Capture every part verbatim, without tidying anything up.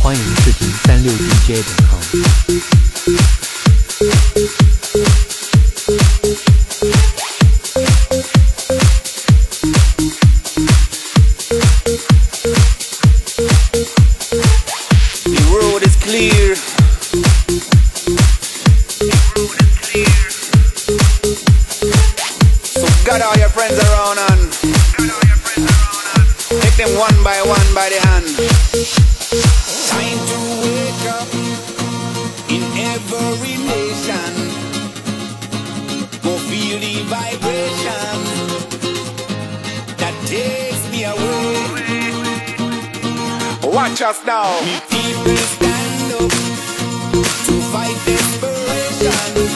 欢迎视频三六 D J 点 com。 Got all your friends around and take them one by one by the hand. Time to wake up in every nation. Go feel the vibration that takes me away. Watch us now. Me people stand up to fight desperation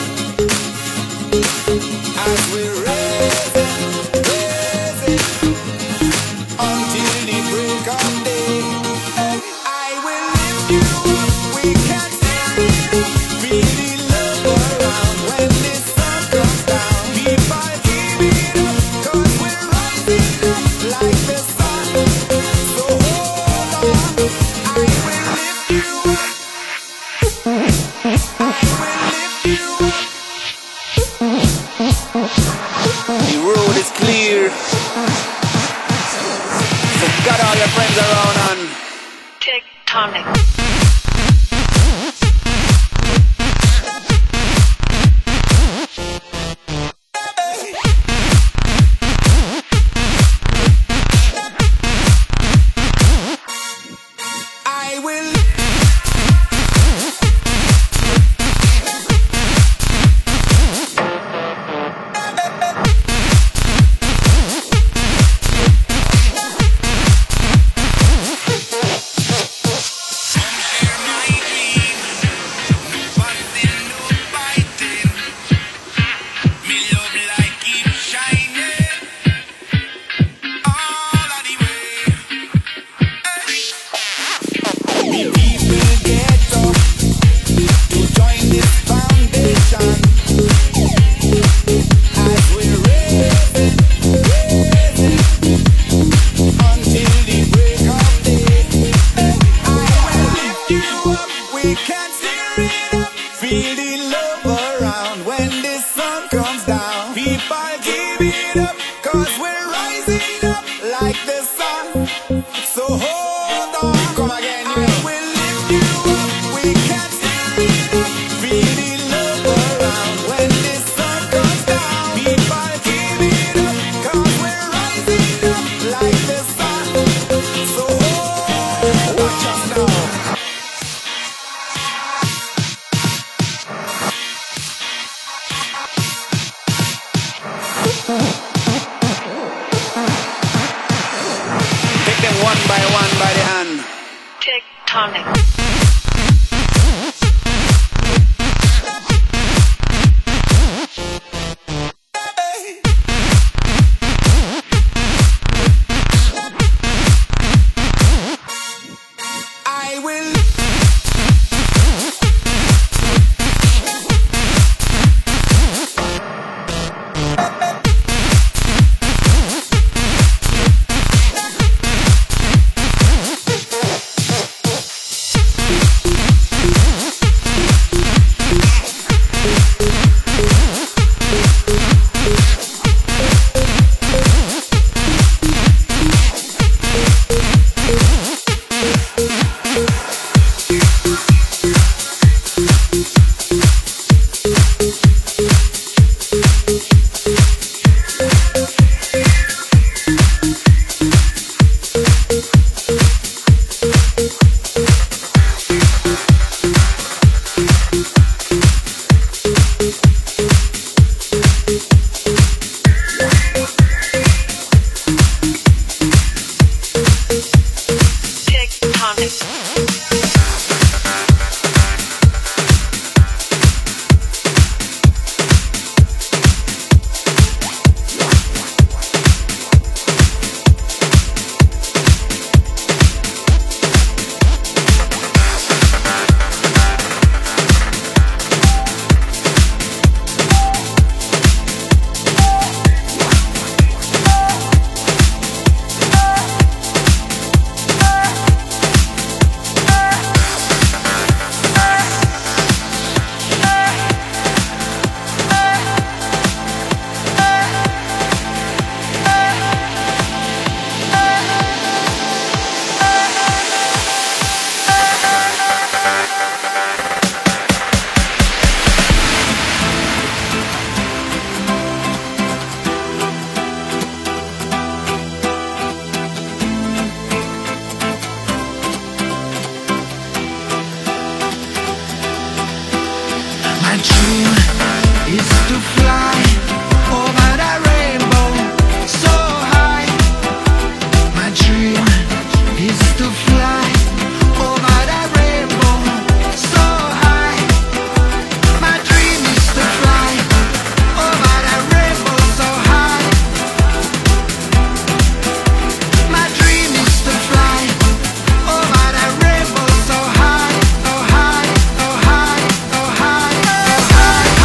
as we got all your friends around and Tectonic. one by one by the hand. Tectonic. dream is to fly over the rainbow so high. My dream is to fly over the rainbow so high. My dream is to fly over the rainbow so high. My dream is to fly over the rainbow so high, so high, so high, so high, so high.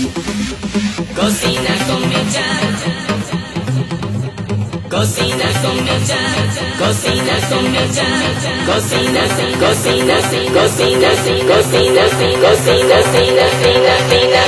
Cocina con Micha, cocina con Micha, cocina con Micha, cocina, cocina, cocina, cocina, cocina, cocina, cocina, cocina,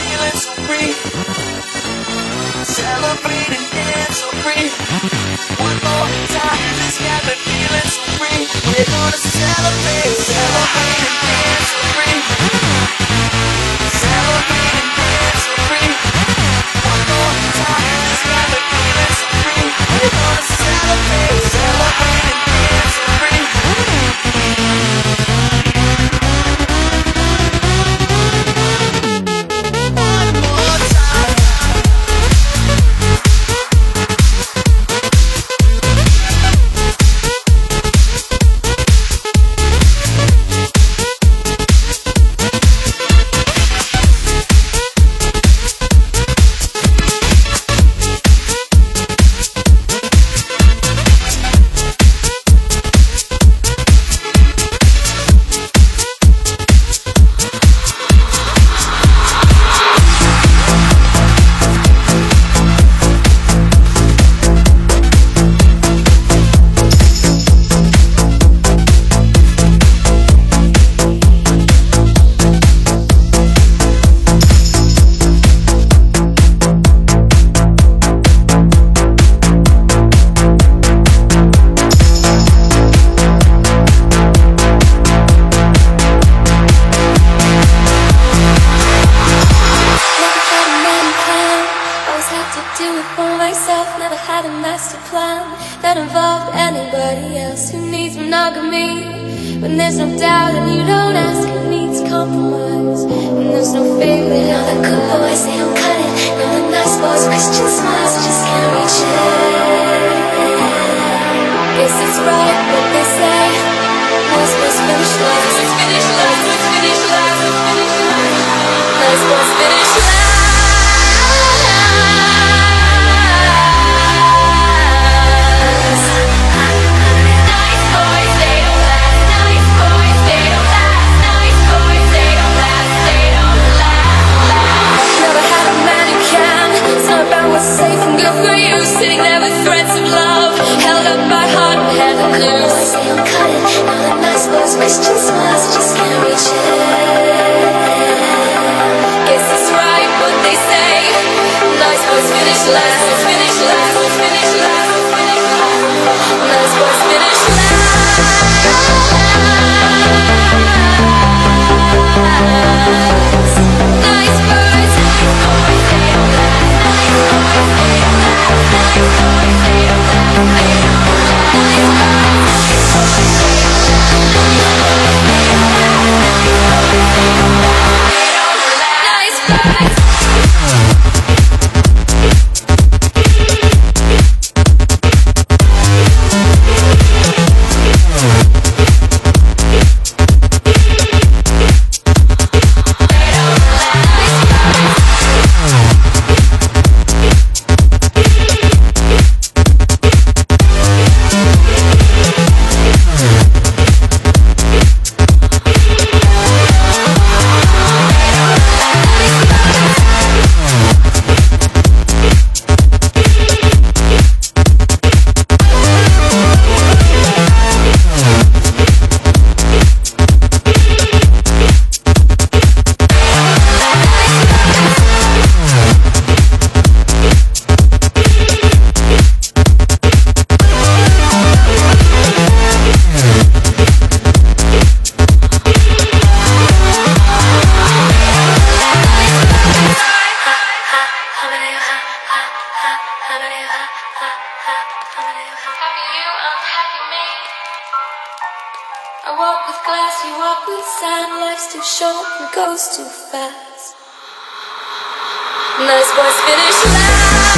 feeling so free. Celebrate and dance so free. One more time, this got me feeling so free. We're gonna celebrate, celebrate and dance so free. Celebrate and dance so free. One more time, this got me feeling so free. We're gonna celebrate, celebrate and dance so free. One more time. When there's no doubt and you don't ask who needs compromise. And there's no fear in all the good boys, they don't cut it. No, the nice boys, Christian smiles, just can't reach it. Guess it's right what they say. Nice boys finish last, let's finish last, let's finish last, let's finish last. Nice boys finish last. Safe and good for you, sitting there with threads of love, held up by heart and heaven loose. They don't cut it, now the nice boys, Christian smiles, just can't reach it. Guess it's right what they say. Nice boys finish last, let's finish last, let's finish last, let's finish last. Nice boys finish last. Nice boys, nice boys, they don't last. I walk with glass, you walk with sand. Life's too short and goes too fast. Nice boys finish last.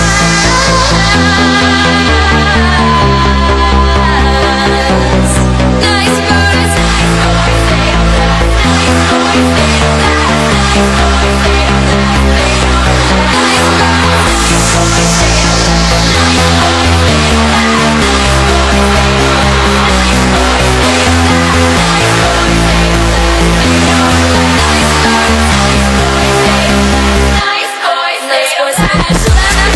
Nice boys, nice boys, they don't last. Nice boys, they don't last. Nice boys, they don't last. Nice boys, nice boys, they don't last. Nice boys, they don't last. Nice boys, they don't last. Nice boys, they don't last. Nice boys, nice boys, nice boys, nice boys, nice boys, finish last.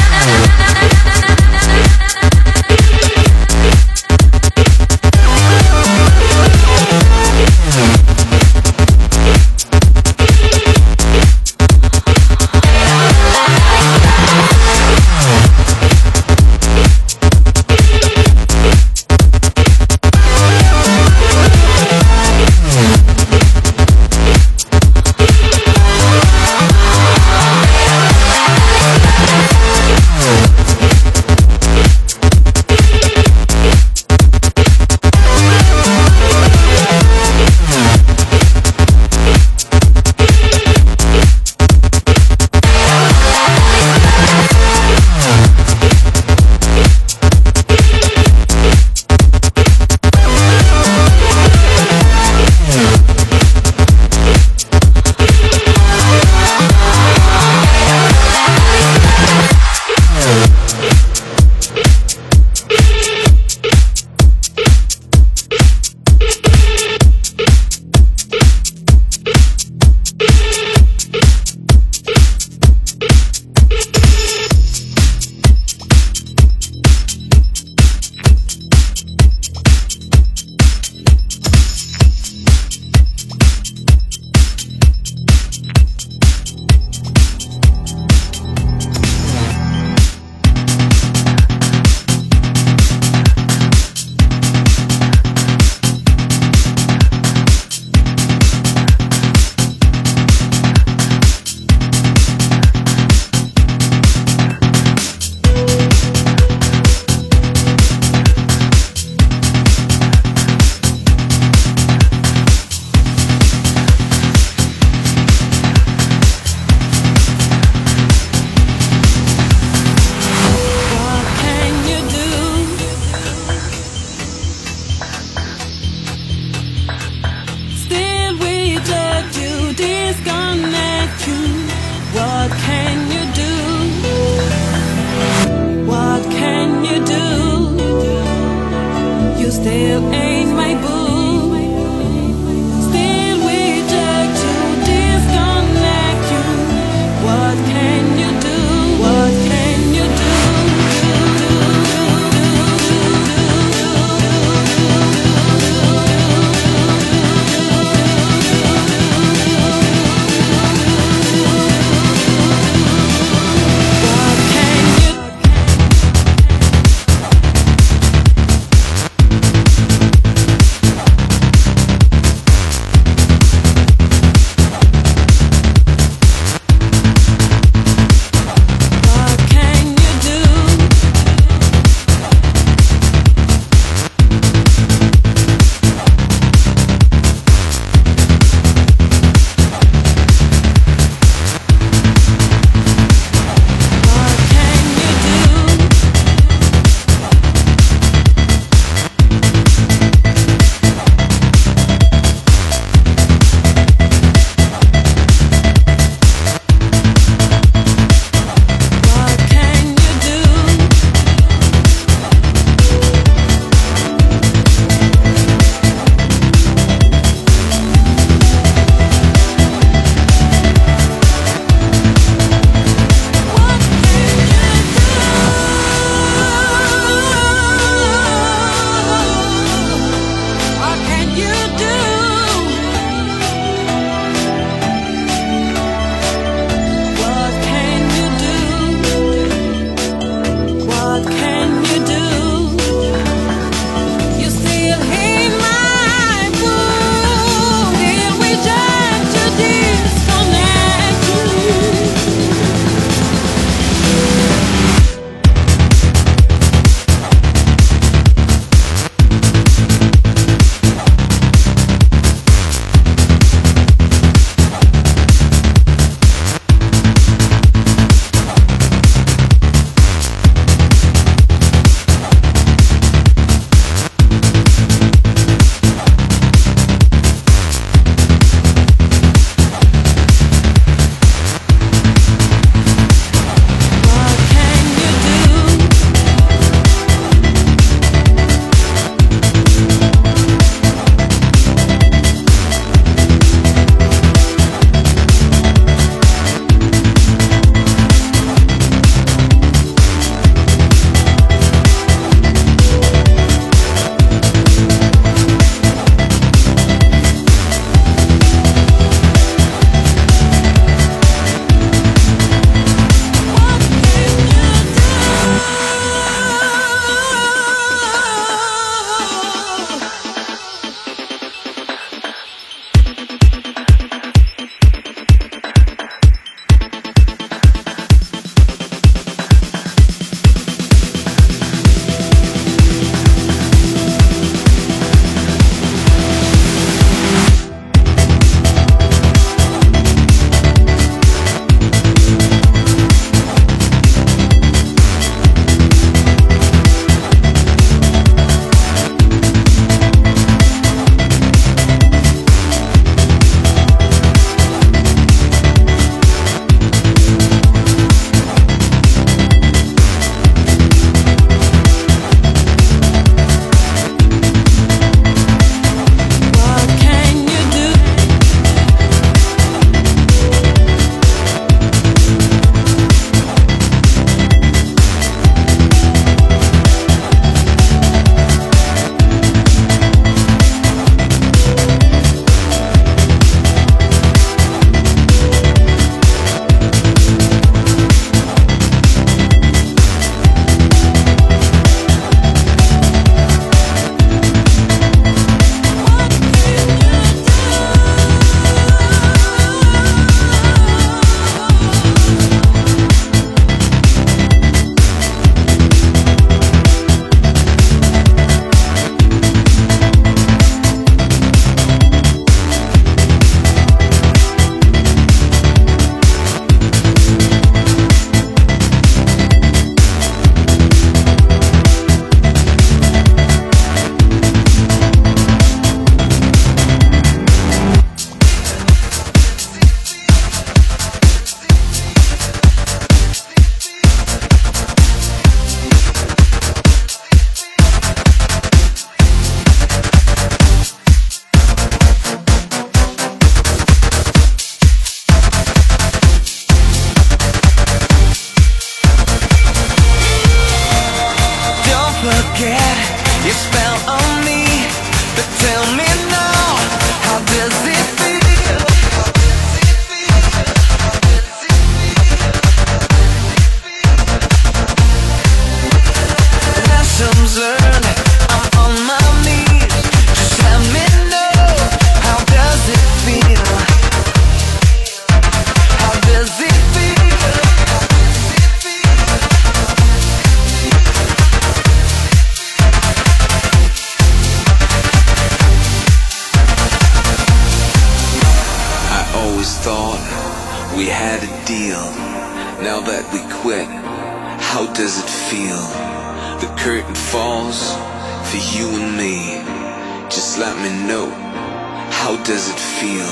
now that we quit, how does it feel? The curtain falls for you and me. Just let me know, how does it feel?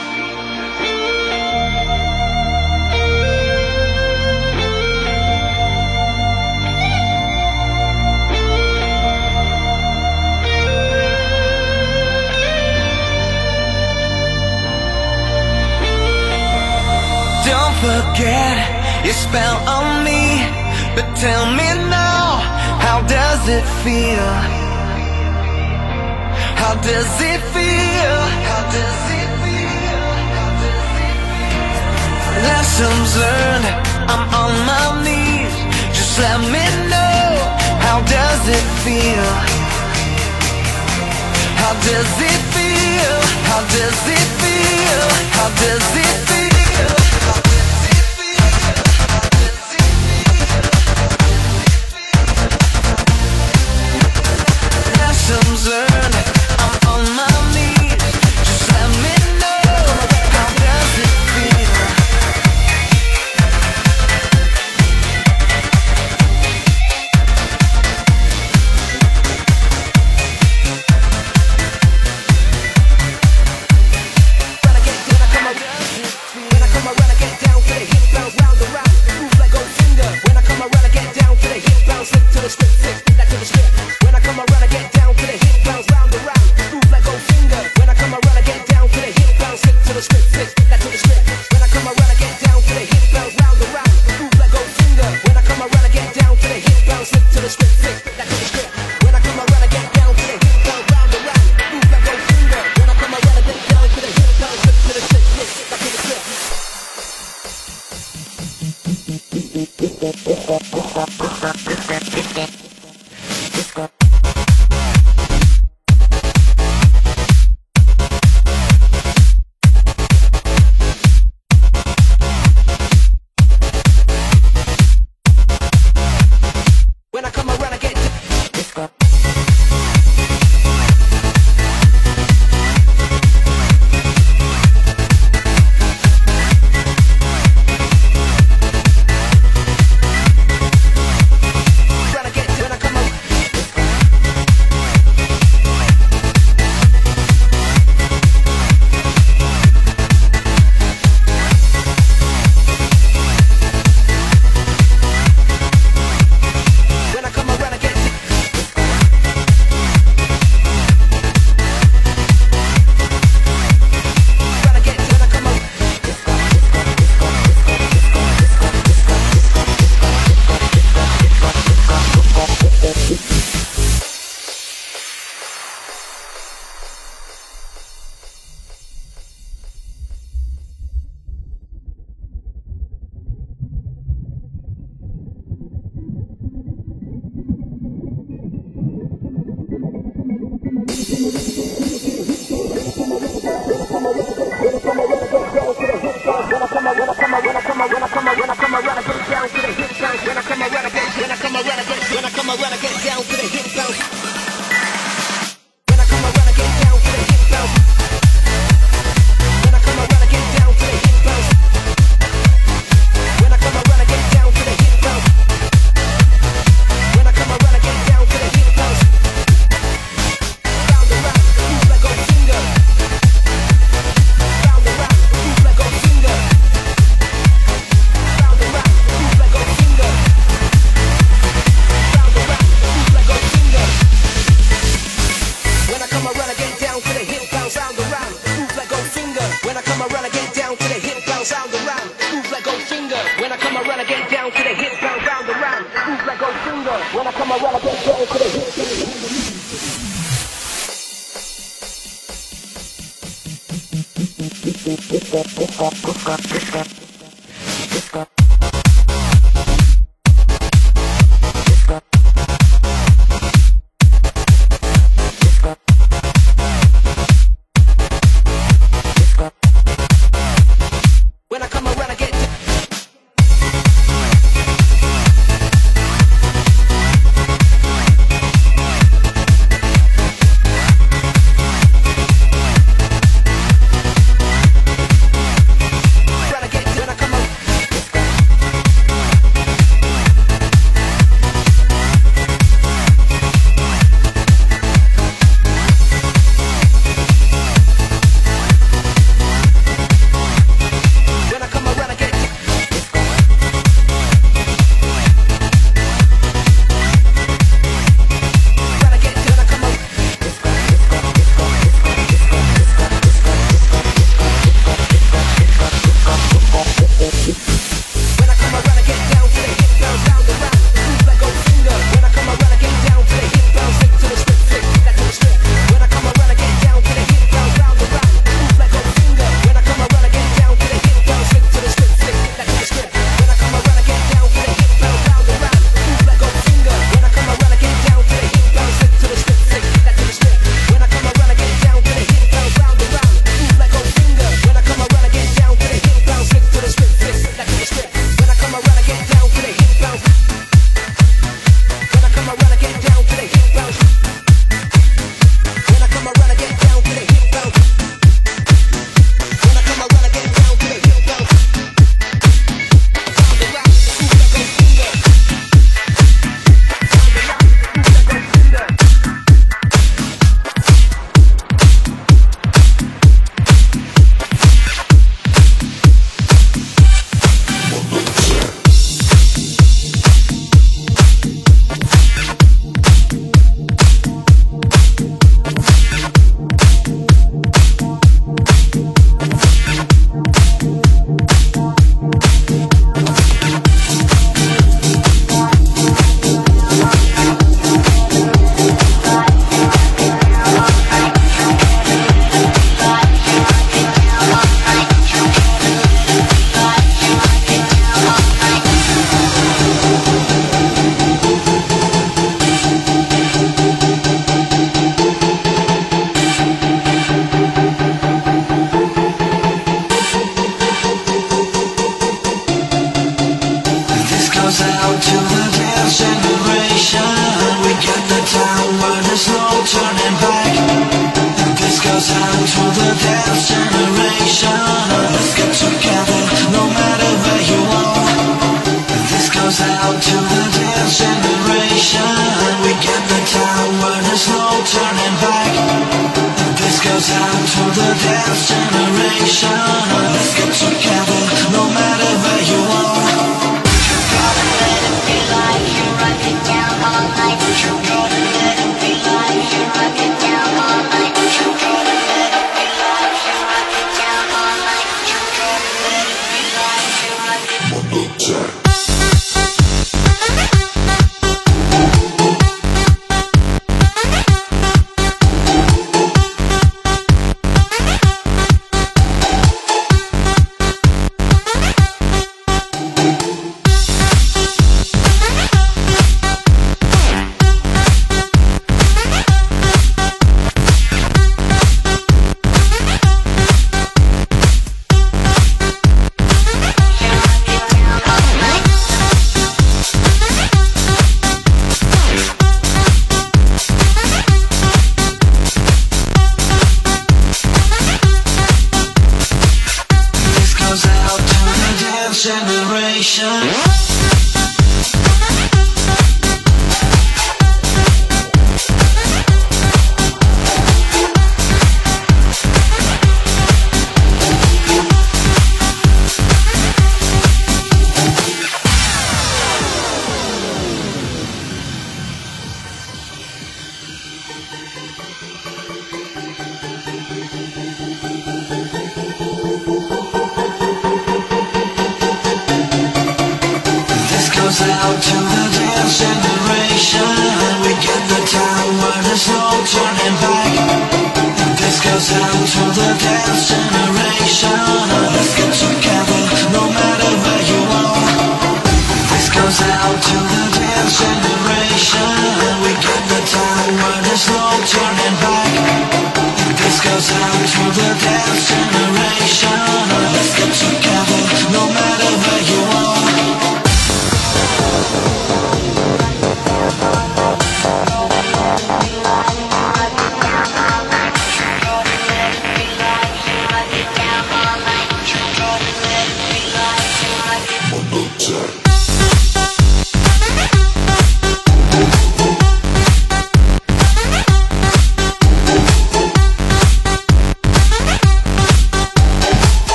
Don't forget your spell on me, but tell me now, how does it feel? How does it feel? How does it feel? How does it feel? Lessons learned, I'm on my knees. Just let me know, how does it feel? How does it feel? How does it feel? How does it feel? Lessons learned, I'm on my knees. Just let me know, how does it feel? When I get when I come around, when I come around, I get down to the hip bounce round and round, move like Goldfinger. When I come around, I get down to the hip bounce, slip to the script, slip back to the script. When I come around, I get down to the hip bounce round and round, move like Goldfinger. When I come around, I get down to the hip bounce, slip to the script, slip back to the script. When I come around, I get down to the hip bounce round and round, move like Goldfinger. When I come around, I get down to the hip bounce, slip to the script, slip back to the script. When I come around, I get down to the hip bounce round and round, move like Goldfinger. When I come around, I get down to the hip bounce, slip to the script, slip back to the script. When I come around, I get when I get when I come around. When I come around, I get when I get when I come around. goes out to the dance generation. We got the time when there's no turning back. This goes out to the dance generation. Let's get together, no matter where you are. This goes out to the dance generation. We got the time when there's no turning back. This goes out to the dance generation. Let's get together, no matter where you are. You gotta let it be like you rock it down all night. You gotta let it be like you rock it down all night. You gotta let it be like you rock it down all night. You gotta let it be like you rock it down. Out to the dance generation. We get the time when there's no turning back. This goes out to the dance generation. Let's get together, no matter where you are. This goes out to the dance generation. We get the time when there's no turning back. This goes out to the dance generation. Let's get together, no matter where you are. You gotta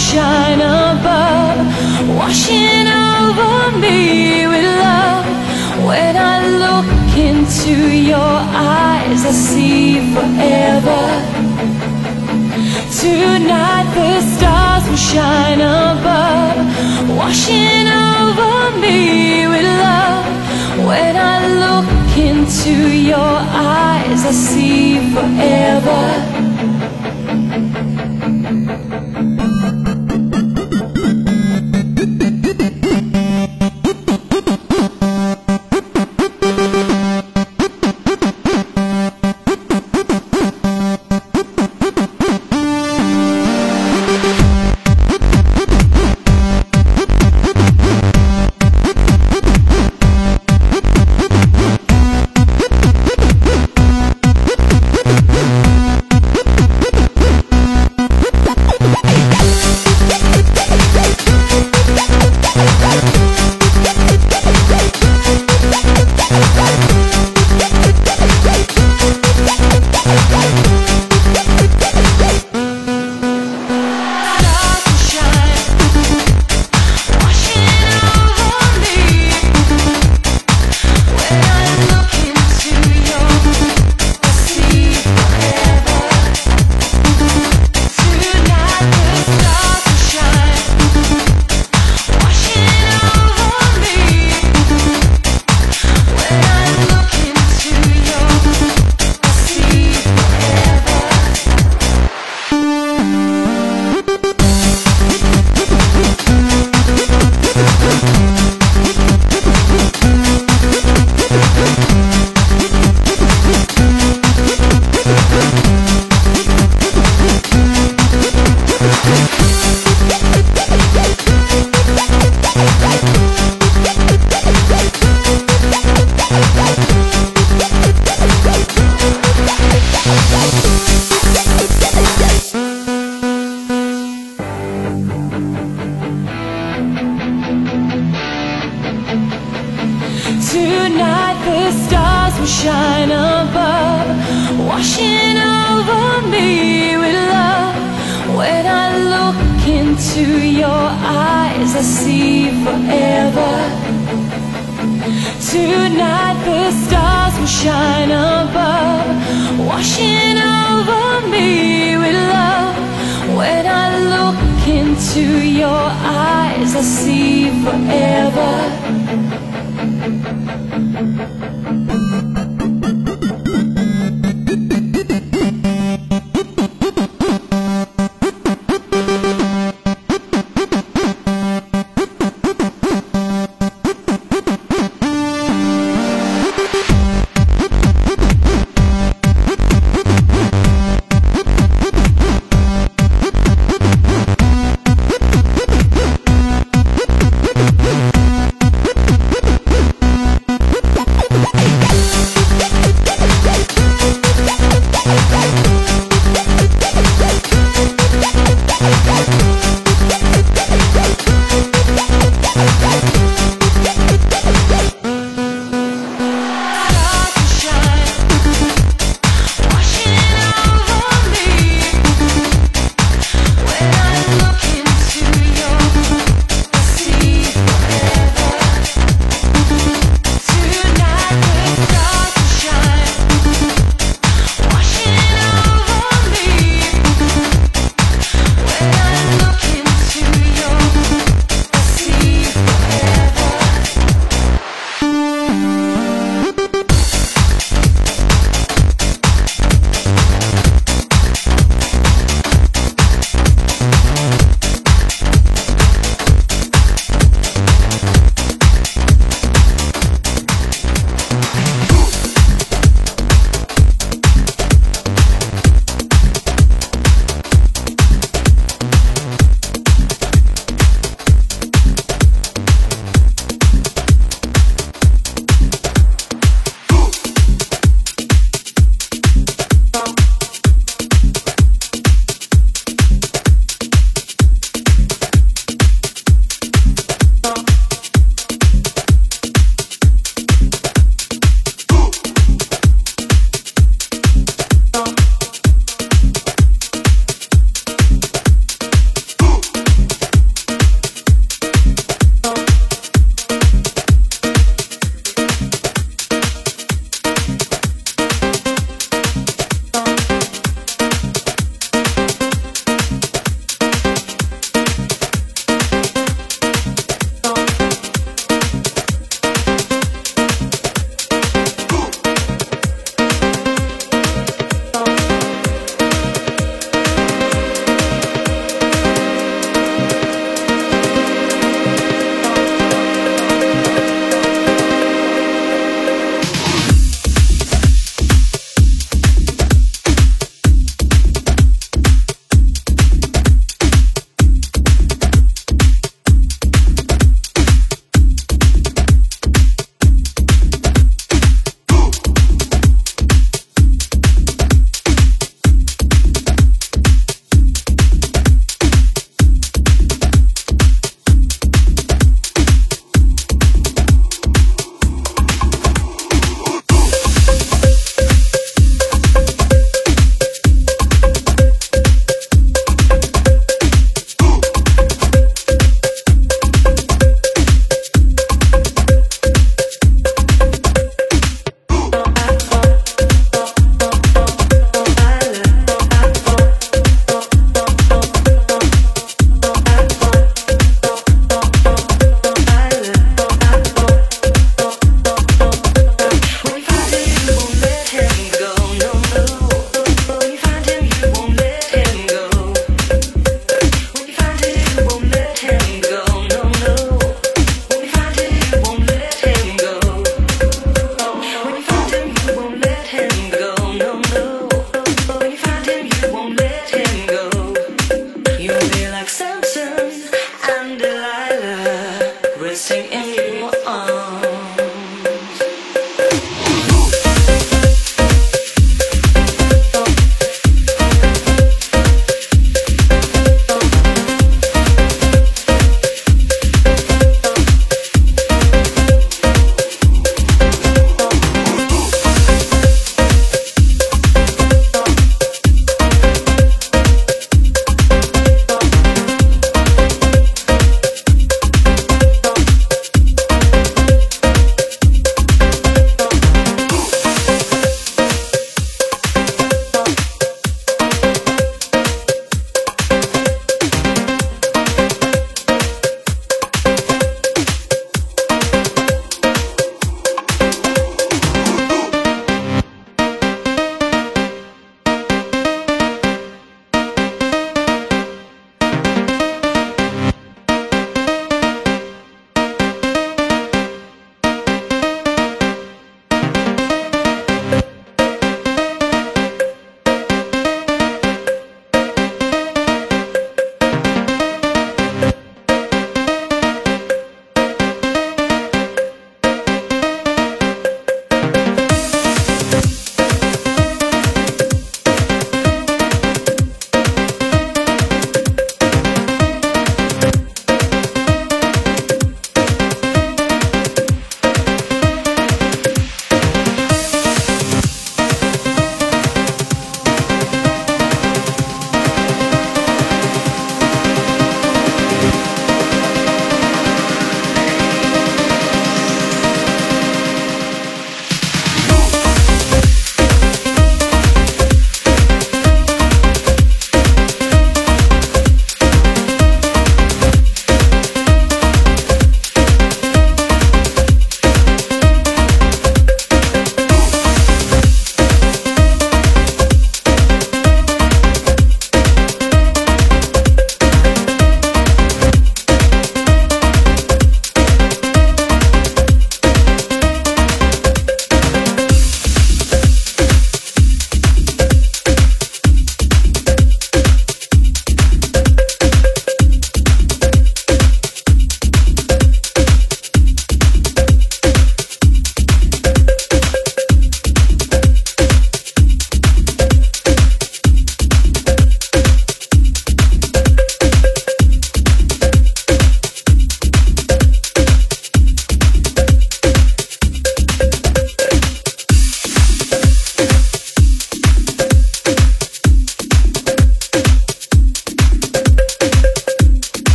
shine above, washing over me with love. When I look into your eyes, I see forever. Tonight the stars will shine above, washing over me with love. When I look into your eyes, I see forever. Tonight the stars will shine above, washing over me with love. When I look into your eyes, I see forever. Tonight the stars will shine above, washing over me with love. When I look into your eyes, I see forever.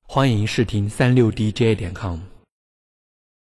欢迎试听三六 D J 点 com。